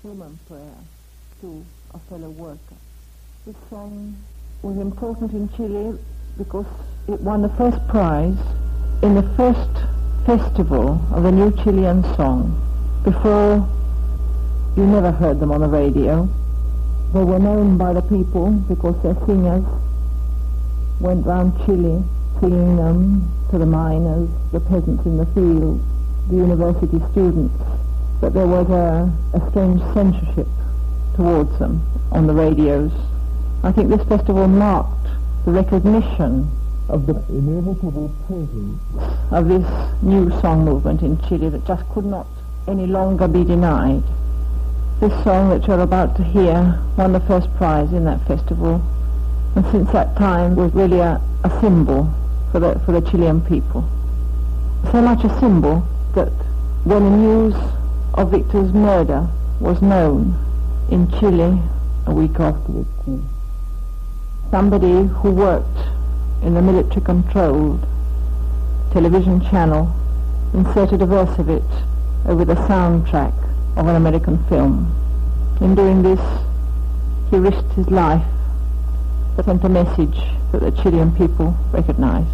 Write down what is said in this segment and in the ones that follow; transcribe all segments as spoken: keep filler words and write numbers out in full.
human prayer to a fellow worker. This song was important in Chile because it won the first prize in the first festival of the New Chilean Song. Before, you never heard them on the radio. They were known by the people because their singers went round Chile singing them to the miners, the peasants in the fields, the university students. But there was a, a strange censorship towards them on the radios. I think this festival marked the recognition of the inevitable presence of this new song movement in Chile that just could not any longer be denied. This song that you're about to hear won the first prize in that festival, and since that time was really a, a symbol for the, for the Chilean people. So much a symbol that when the news of Victor's murder was known in Chile a week afterwards, somebody who worked in the military-controlled television channel inserted a verse of it over the soundtrack of an American film. In doing this, he risked his life, but sent a message that the Chilean people recognized.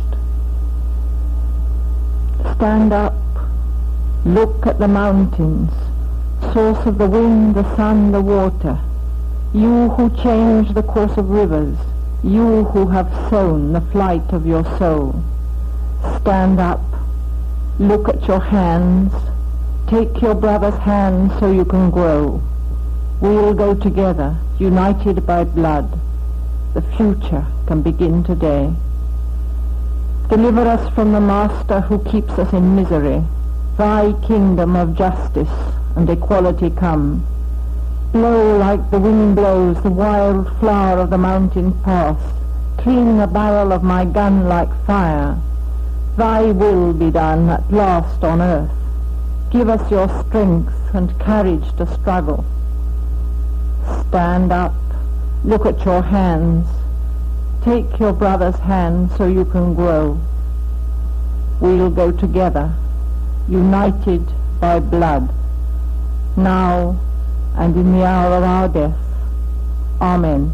Stand up, look at the mountains, source of the wind, the sun, the water. You who change the course of rivers, you who have sown the flight of your soul. Stand up, look at your hands, take your brother's hand so you can grow. We'll go together, united by blood. The future can begin today. Deliver us from the master who keeps us in misery. Thy kingdom of justice and equality come. Blow like the wind blows the wild flower of the mountain pass. Cling a barrel of my gun like fire. Thy will be done at last on earth. Give us your strength and courage to struggle. Stand up, look at your hands. Take your brother's hand so you can grow. We'll go together, united by blood, now and in the hour of our death. Amen.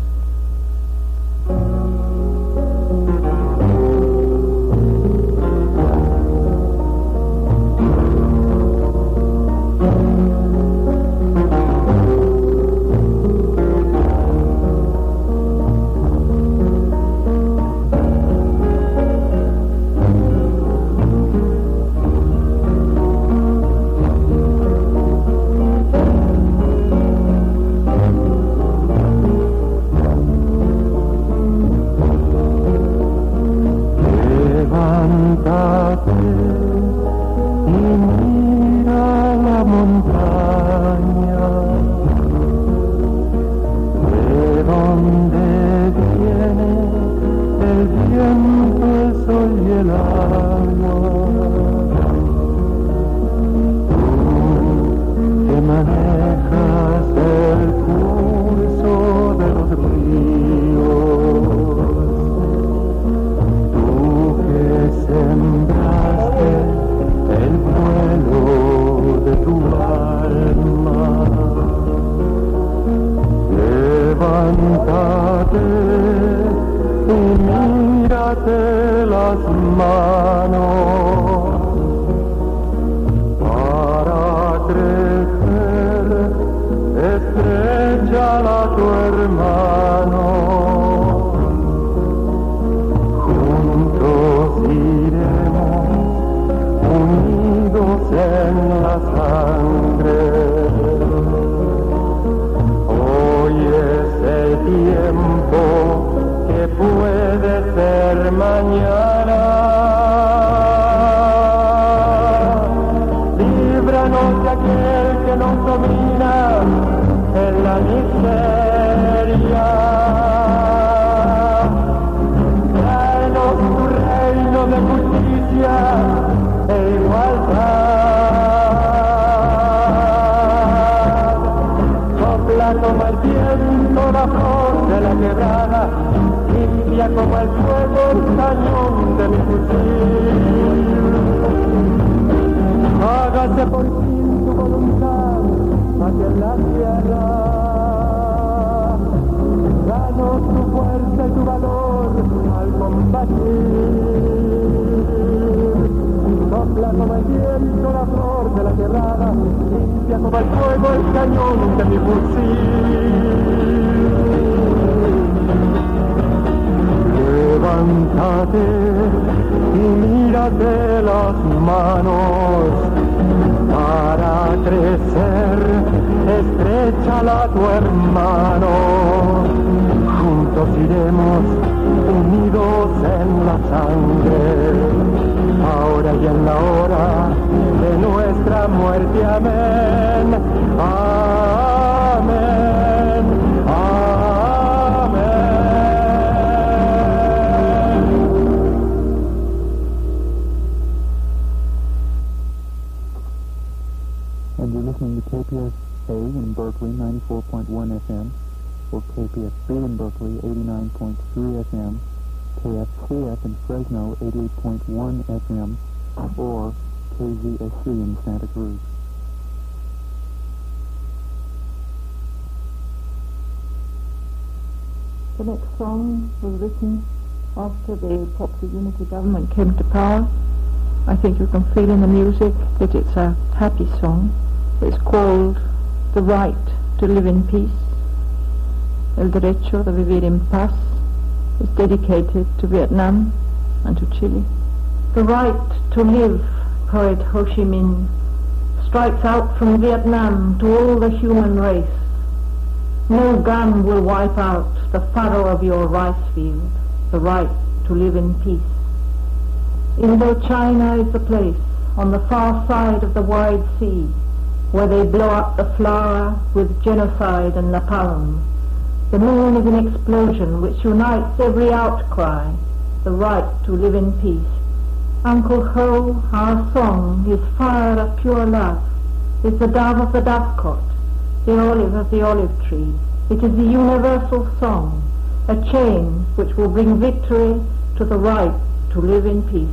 Hágase por fin tu voluntad, aquí en la tierra. Danos tu fuerza y tu valor al combatir. Sopla como el viento la flor de la quebrada, limpia como el fuego el cañón de mi fusil. Levántate y mírate las manos para crecer, estréchala a tu hermano. Juntos iremos unidos en la sangre, ahora y en la hora de nuestra muerte. Amén, amén, amén. And you're listening to K P S A in Berkeley, ninety-four point one F M, or K P S B in Berkeley, eighty-nine point three F M, K F C F in Fresno, eighty-eight point one F M, or K Z S C in Santa Cruz. The next song was written after the Popular Unity government came to power. I think you can feel in the music that it's a happy song. It's called The Right to Live in Peace. El derecho de vivir en paz. Is dedicated to Vietnam and to Chile. The right to live, poet Ho Chi Minh, strikes out from Vietnam to all the human race. No gun will wipe out the furrow of your rice field, the right to live in peace. Indochina is the place, on the far side of the wide sea, where they blow up the flower with genocide and napalm. The moon is an explosion which unites every outcry, the right to live in peace. Uncle Ho, our song, is fire of pure love, is the dove of the dovecot, the olive of the olive tree. It is the universal song, a chain which will bring victory to the right to live in peace.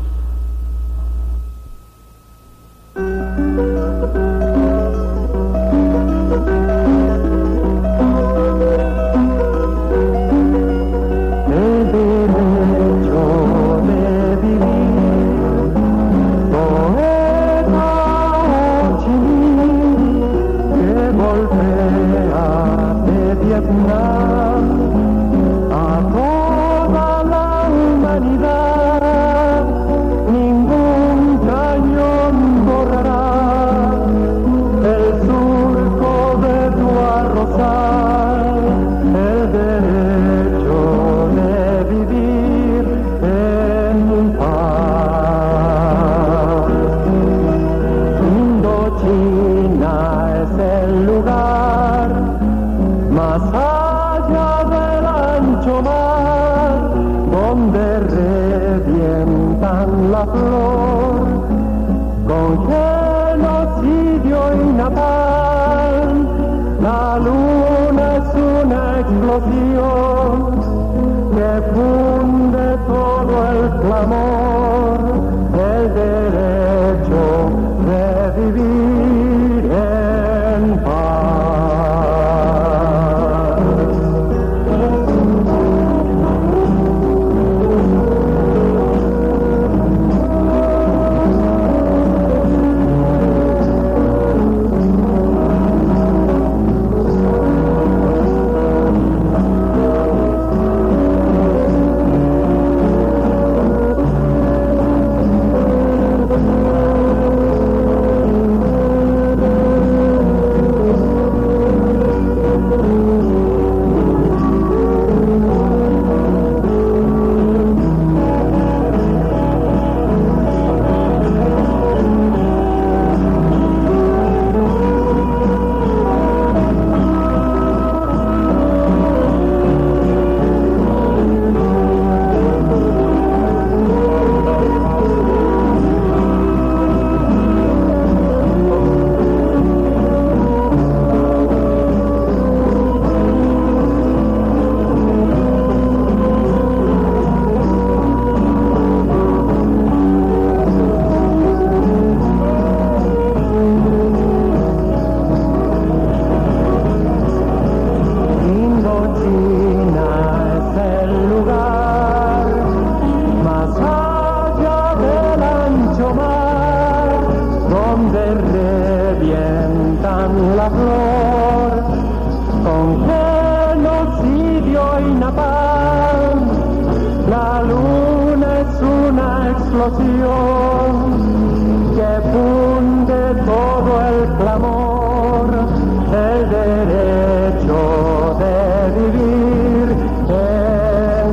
explosión que funde todo el clamor, el derecho de vivir en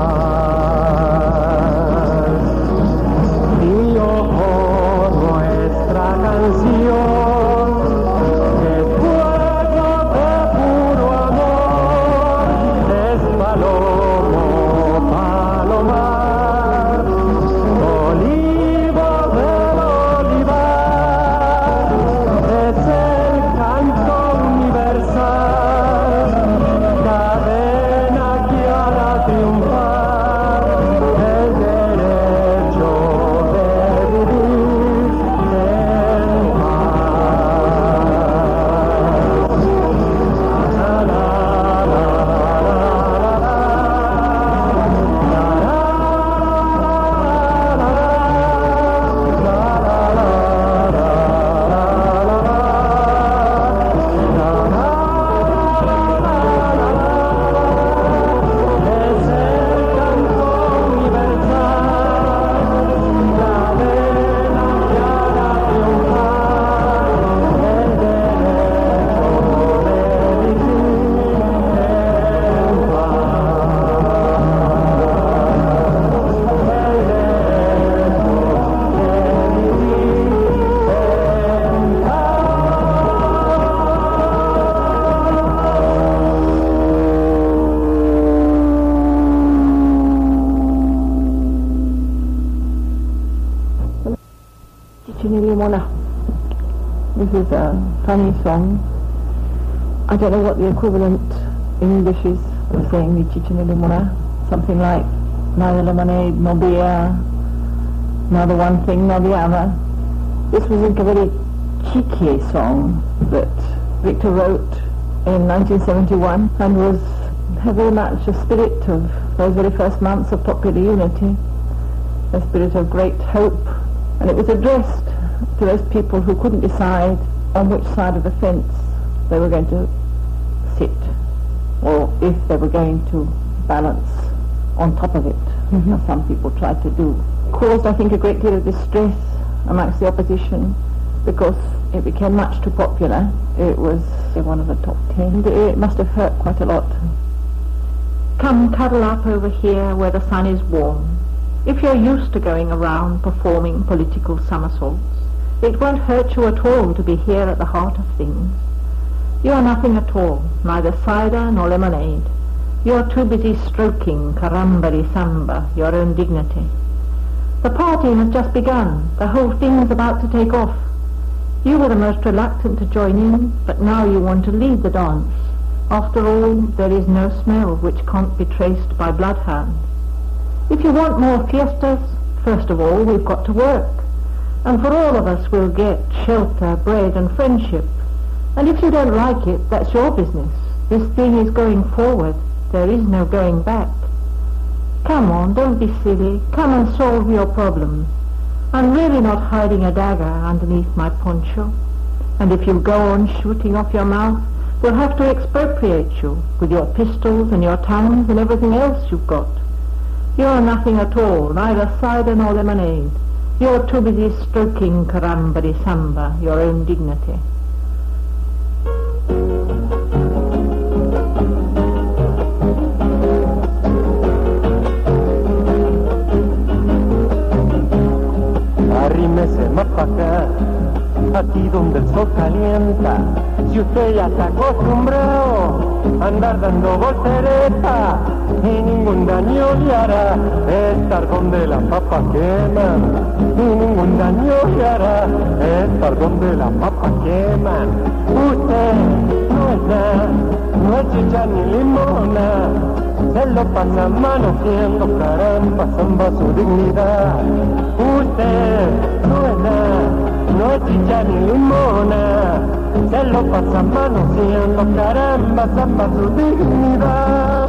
paz. Y ojo nuestra canción, que fuego de puro amor, es palomo, palomar, olivo del olivar, es el canto universal, cadena que hará triunfar el derecho de vivir en paz. La, la, la, es el canto universal, cadena que hará triunfar el derecho de vivir en Chichinilimona. This is a funny song. I don't know what the equivalent in English is of saying the Chichinilimona. Something like neither lemonade nor beer, neither one thing nor the other. This was a very cheeky song that Victor wrote in nineteen seventy-one and was had very much a spirit of those very first months of popular unity, a spirit of great hope, and it was addressed to those people who couldn't decide on which side of the fence they were going to sit, or if they were going to balance on top of it, mm-hmm. as some people tried to do. Caused, I think, a great deal of distress amongst the opposition because it became much too popular. It was one of the top ten. It must have hurt quite a lot. Come cuddle up over here where the sun is warm. If you're used to going around performing political somersaults, it won't hurt you at all to be here at the heart of things. You are nothing at all, neither cider nor lemonade. You are too busy stroking carambari samba, your own dignity. The party has just begun. The whole thing's about to take off. You were the most reluctant to join in, but now you want to lead the dance. After all, there is no smell which can't be traced by bloodhounds. If you want more fiestas, first of all, we've got to work. And for all of us, we'll get shelter, bread and friendship. And if you don't like it, that's your business. This thing is going forward. There is no going back. Come on, don't be silly. Come and solve your problems. I'm really not hiding a dagger underneath my poncho. And if you go on shooting off your mouth, we'll have to expropriate you with your pistols and your tongues and everything else you've got. You're nothing at all, neither cider nor lemonade. You're too busy stroking carambari samba, your own dignity. Arrímese más pa' acá, aquí donde el sol calienta. Si usted ya está acostumbrado a andar dando volteretas, y ningún daño le hará estar donde las papas queman. Y ningún daño le hará estar donde las papas queman. Usted no es nada, no es chicha ni limona. Se lo pasa manoseando, caramba, samba su dignidad. Usted no es nada, no es chicha ni limona. Se lo pasa manoseando, caramba, samba su dignidad.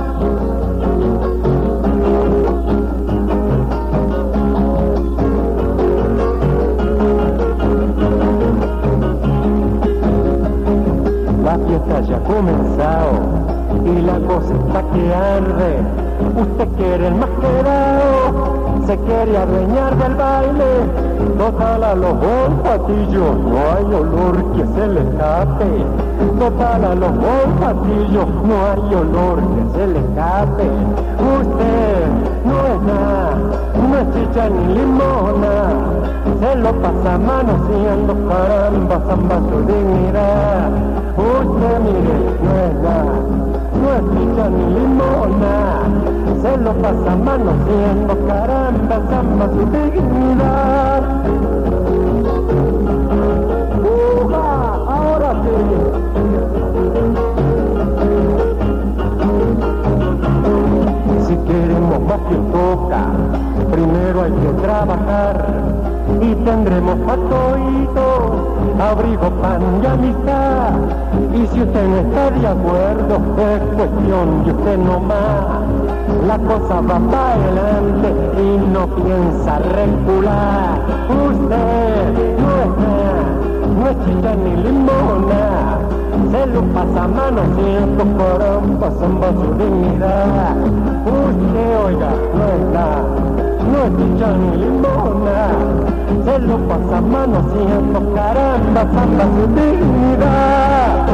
La fiesta ya ha comenzado y la cosa está que arde. usted quiere el más quedado, se quiere adueñar del baile, total a los olfatillos, no hay olor que se le escape, total a los olfatillos, no hay olor que se le escape. Usted no es nada, no es chicha ni limona, se lo pasa manoseando, caramba, zamba su dignidad. Usted mire, no es nada, no es chicha ni limona, se lo pasa manoseando, caramba, zamba su dignidad. ¡Uja! Ahora sí. Si queremos más que toca, primero hay que trabajar y tendremos a todito abrigo, pan y amistad. Y si usted no está de acuerdo, es cuestión de usted nomás. La cosa va para adelante y no piensa recular. Usted no es nada, no es chicha ni limona, se lo pasa manoseando, caramba, zamba su dignidad. Usted, oiga, no es nada, no es chicha ni limona, se lo pasa manoseando, caramba, zamba su dignidad.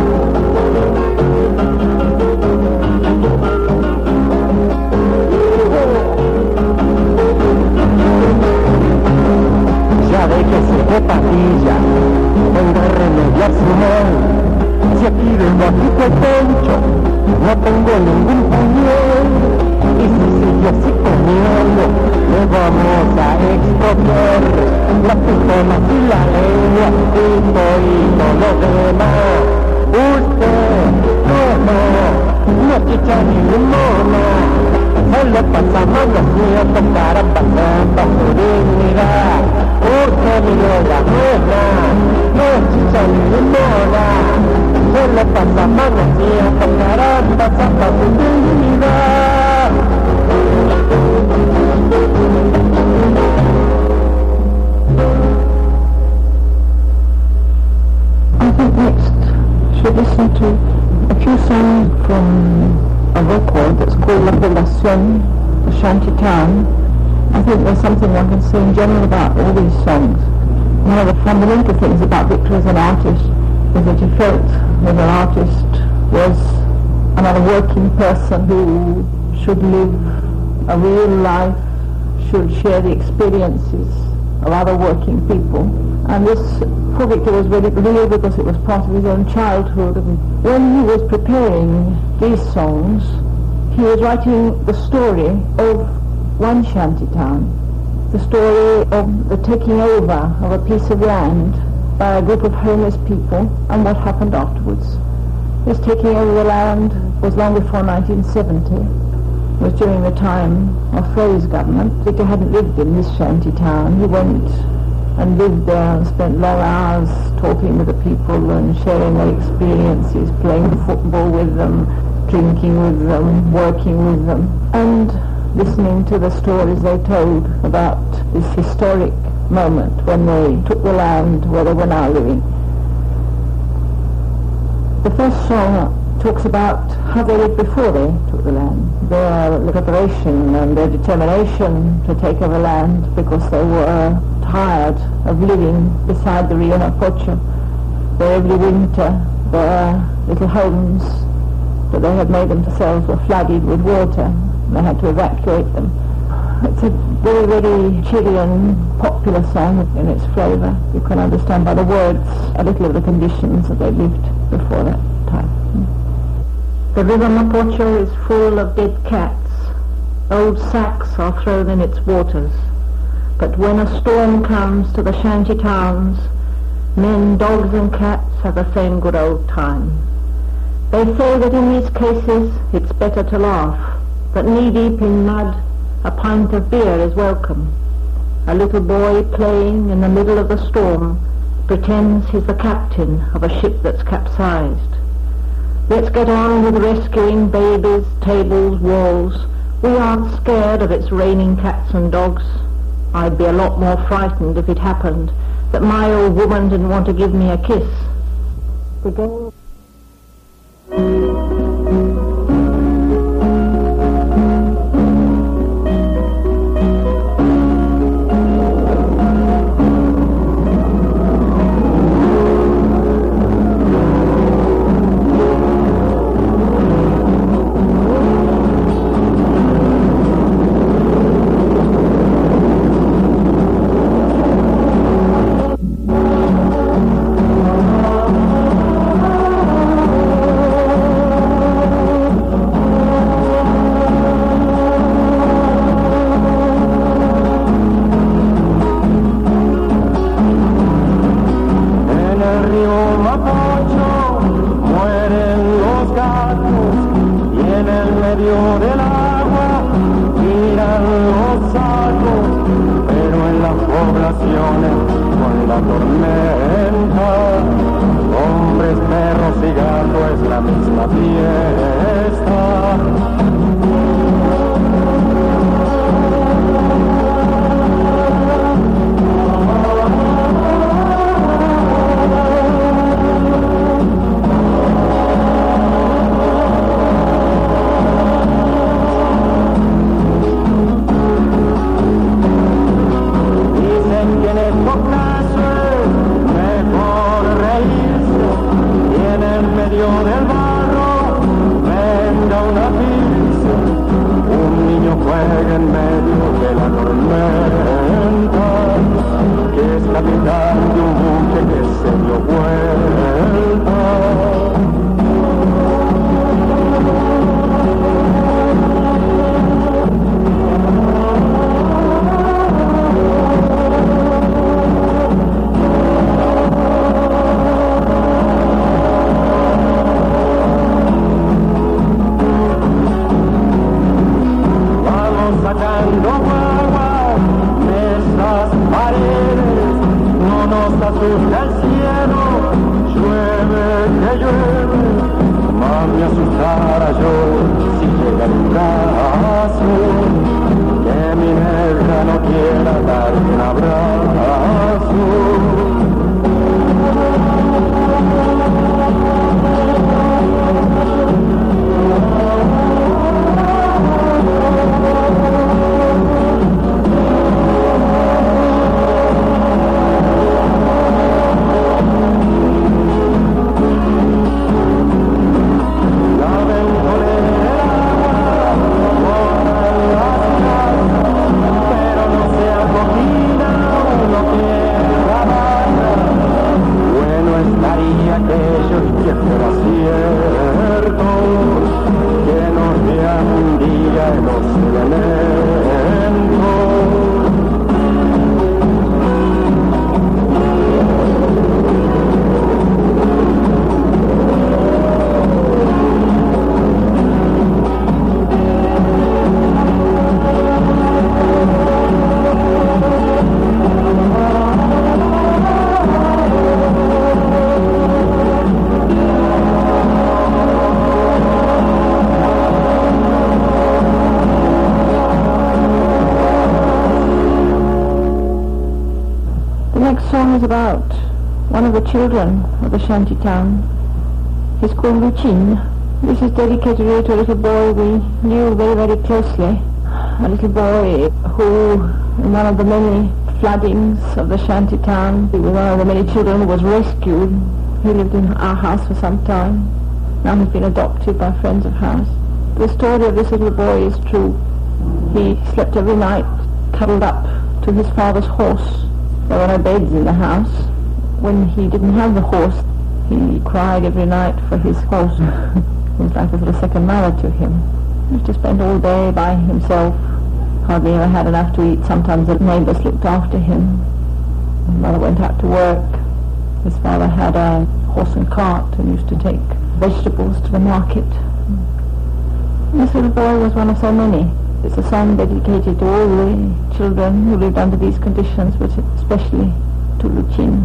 Ya ve que se fue patilla, venga a remediar su mal. Si aquí vengo aquí que poncho, no tengo ningún puñal. Y si sigue así comiendo, le vamos a expropiar las pistolas y la lengua y todo lo demás. Usted no es más, no es chicha ni limona, se le pasa manoseando, caramba, zamba su dignidad. Usted mire la buena, no es chicha ni limona, se le pasa manoseando, caramba, zamba su dignidad. I think next should listen to a few songs from a record that's called La Población, the Shanty Town. I think there's something one can say in general about all these songs. One of the fundamental things about Victor as an artist is that he felt that an artist was another working person who should live a real life, should share the experiences of other working people. And this, for Victor, was very real because it was part of his own childhood. And when he was preparing these songs, he was writing the story of one shanty town, the story of the taking over of a piece of land by a group of homeless people and what happened afterwards. This taking over the land was long before nineteen seventy. It was during the time of Frey's government. Victor hadn't lived in this shanty town. He went and lived there and spent long hours talking with the people and sharing their experiences, playing football with them, drinking with them, working with them, and listening to the stories they told about this historic moment when they took the land where they were now living. The first song talks about how they lived before they took the land, their liberation and their determination to take over land because they were tired of living beside the Rio Mapocho, where every winter their little homes that they had made themselves were flooded with water and they had to evacuate them. It's a very, very Chilean popular song in its flavour. You can understand by the words a little of the conditions that they lived before that time. The River Mapocho is full of dead cats. Old sacks are thrown in its waters. But when a storm comes to the shanty towns, men, dogs and cats have the same good old time. They say that in these cases it's better to laugh, that knee-deep in mud a pint of beer is welcome. A little boy playing in the middle of the storm pretends he's the captain of a ship that's capsized. Let's get on with rescuing babies, tables, walls. We aren't scared of its raining cats and dogs. I'd be a lot more frightened if it happened that my old woman didn't want to give me a kiss. Begin. en el medio del agua tiran los sacos, pero en las poblaciones con la tormenta, hombres, perros y gatos es la misma fiesta. Is about one of the children of the shanty town. He's called Luchin. This is dedicated to a little boy we knew very, very closely. A little boy who, in one of the many floodings of the shanty town, he was one of the many children who was rescued. He lived in our house for some time. Now he's been adopted by friends of ours. The story of this little boy is true. He slept every night cuddled up to his father's horse. There were no beds in the house. When he didn't have the horse, he cried every night for his horse. It was like a sort of second mother to him. He used to spend all day by himself, hardly ever had enough to eat. Sometimes the neighbours looked after him. His mother went out to work. His father had a horse and cart and used to take vegetables to the market. This little boy was one of so many. It's a song dedicated to all the children who lived under these conditions, but especially to Luchin.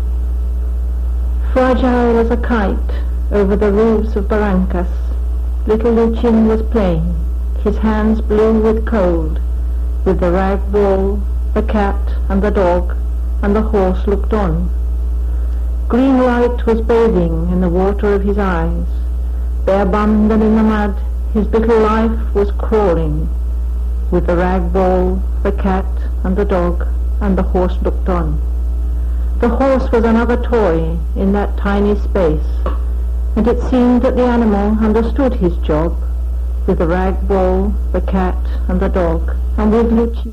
Fragile as a kite over the roofs of Barrancas, little Luchin was playing, his hands blue with cold, with the rag ball, the cat and the dog, and the horse looked on. Green light was bathing in the water of his eyes. Bare-bummed and in the mud, his little life was crawling, with the rag ball, the cat and the dog, and the horse looked on. The horse was another toy in that tiny space, and it seemed that the animal understood his job, with the rag ball, the cat and the dog, and with Luchin,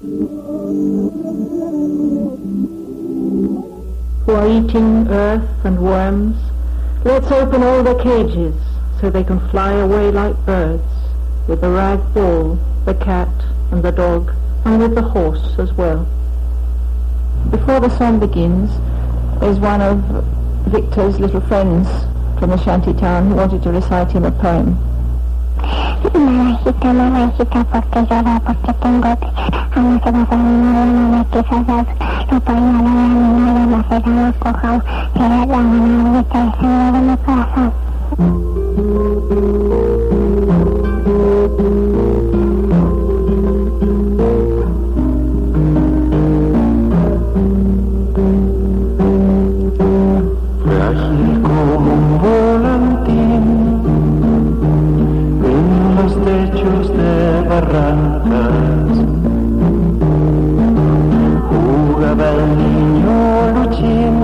who are eating earth and worms. Let's open all the cages so they can fly away like birds, with the rag ball, the cat and the dog, and with the horse as well. Before the song begins, there's one of Victor's little friends from the shanty town who wanted to recite him a poem. Naranjita, naranjita, porque llora, porque tengo que a no se va a terminar una vez quizás lo paría la granina y no será más cojado, será la manavita y seguro de mi corazón. Frágil como un volantín en los techos de barrancas, jugaba el niño Luchín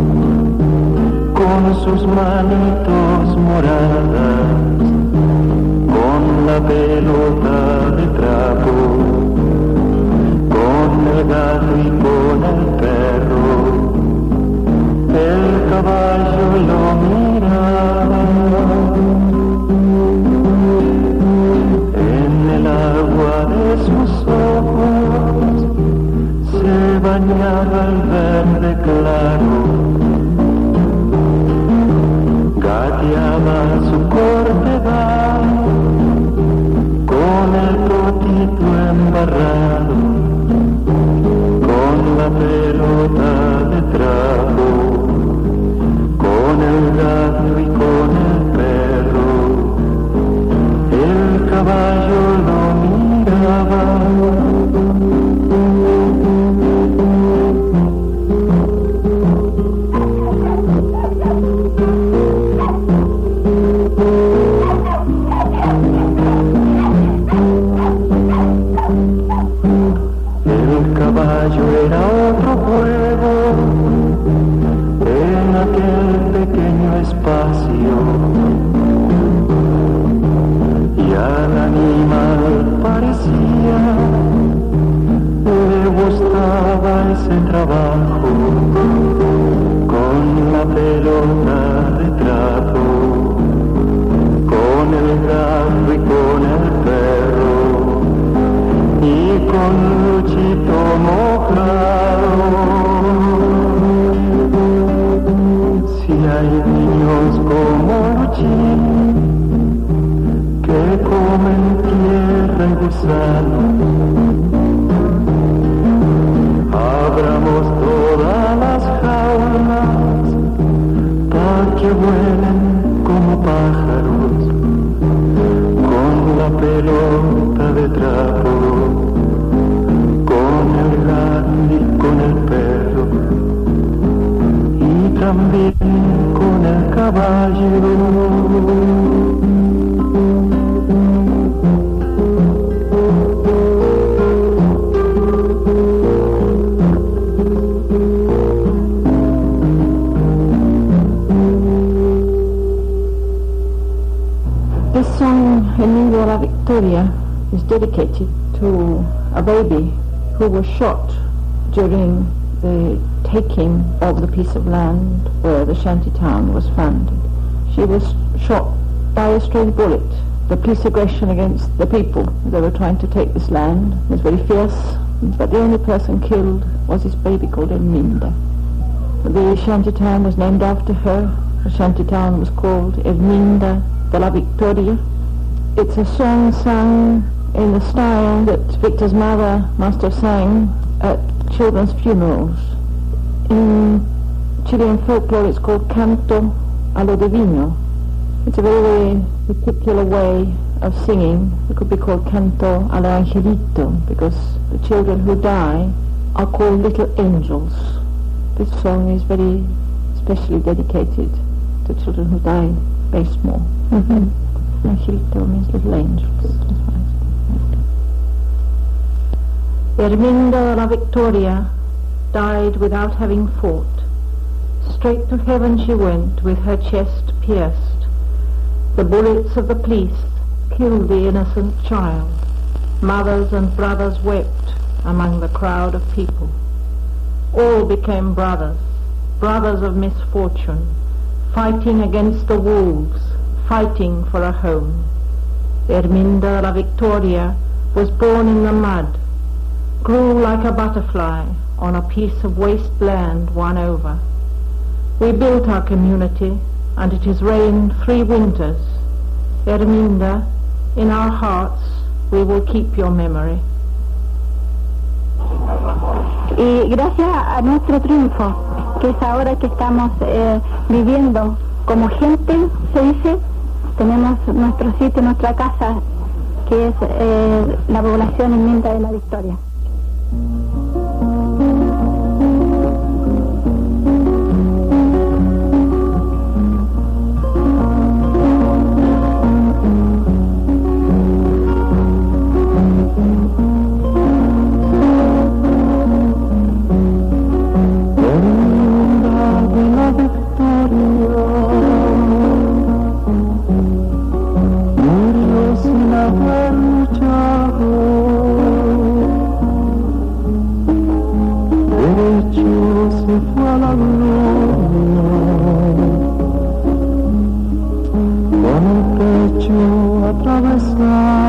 con sus manitos moradas, con la pelota de trapo, con el gato y con el perro. El caballo lo miraba, en el agua de sus ojos se bañaba el verde claro, gateaba su cortedad con el potito embarrado, con la pelota de trapo, con el gato y con el perro. El caballo lo miraba. El caballo era otro juego en aquel pequeño espacio, y al animal parecía le gustaba ese trabajo, con la pelota de trapo, con el gato y con el perro, y con Luchito mojado. Si hay niños como Luchín que comen tierra y gusano, abramos todas las jaulas para que vuelen como pájaros, con la pelota de trapo, con el gato y con el perro, y también con el caballo. This song, El Nido de la Victoria, is dedicated to a baby who was shot during the taking of the piece of land where the shanty town was founded. She was shot by a stray bullet. The police aggression against the people, they were trying to take this land, was very fierce, but the only person killed was this baby called Erminda. The shanty town was named after her. The shanty town was called Erminda de la Victoria. It's a song sung in the style that Victor's mother must have sang at children's funerals. In Chilean folklore it's called Canto a lo Divino. It's a very, very particular way of singing. It could be called Canto al Angelito, because the children who die are called little angels. This song is very specially dedicated to children who die very small. Mm-hmm. Angelito means little angels. Erminda de la Victoria died without having fought. Straight to heaven she went with her chest pierced. The bullets of the police killed the innocent child. Mothers and brothers wept among the crowd of people. All became brothers, brothers of misfortune, fighting against the wolves, fighting for a home. Erminda la Victoria was born in the mud, grew like a butterfly on a piece of waste land won over. We built our community, and it has reigned three winters. Erminda, In our hearts, we will keep your memory. Y gracias a nuestro triunfo, que es ahora que estamos eh, viviendo como gente, se dice, tenemos nuestro sitio, nuestra casa, que es eh, la población en Minda de la Victoria. Atravesar